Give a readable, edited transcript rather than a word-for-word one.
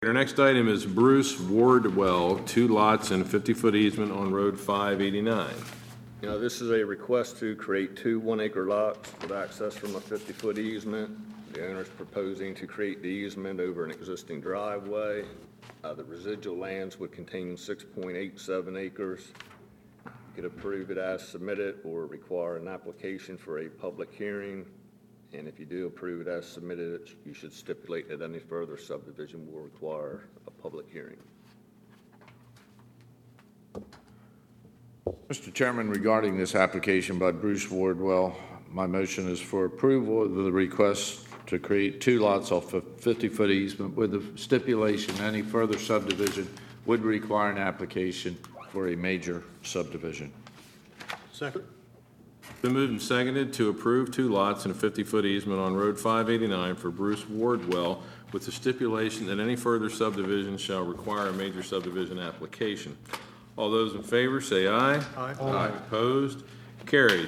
Our next item is Bruce Wardwell, 2 lots and 50-foot easement on Road 589. This is a request to create 2 one-acre lots with access from a 50-foot easement. The owner is proposing to create the easement over an existing driveway. The residual lands would contain 6.87 acres. You could approve it as submitted or require an application for a public hearing. And if you do approve it as submitted, you should stipulate that any further subdivision will require a public hearing. Mr. Chairman, regarding this application by Bruce Wardwell, my motion is for approval of the request to create 2 lots off a 50-foot easement with the stipulation any further subdivision would require an application for a major subdivision. Second. Been moved and seconded to approve 2 lots and a 50-foot easement on Road 589 for Bruce Wardwell with the stipulation that any further subdivision shall require a major subdivision application. All those in favor say aye. Aye. Aye. Opposed? Carried.